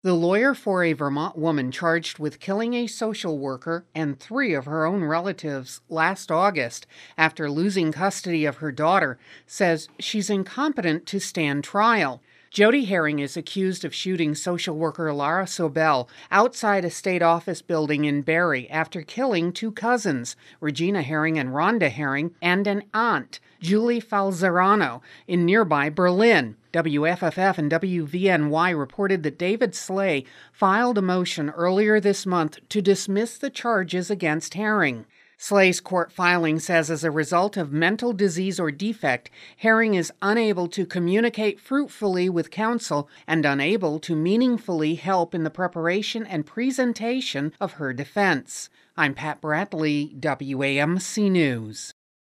The lawyer for a Vermont woman charged with killing a social worker and three of her own relatives last August after losing custody of her daughter says she's incompetent to stand trial. Jody Herring is accused of shooting social worker Lara Sobel outside a state office building in Barrie after killing two cousins, Regina Herring and Rhonda Herring, and an aunt, Julie Falzerano, in nearby Berlin. WFFF and WVNY reported that David Slay filed a motion earlier this month to dismiss the charges against Herring. Slay's court filing says as a result of mental disease or defect, Herring is unable to communicate fruitfully with counsel and unable to meaningfully help in the preparation and presentation of her defense. I'm Pat Bradley, WAMC News.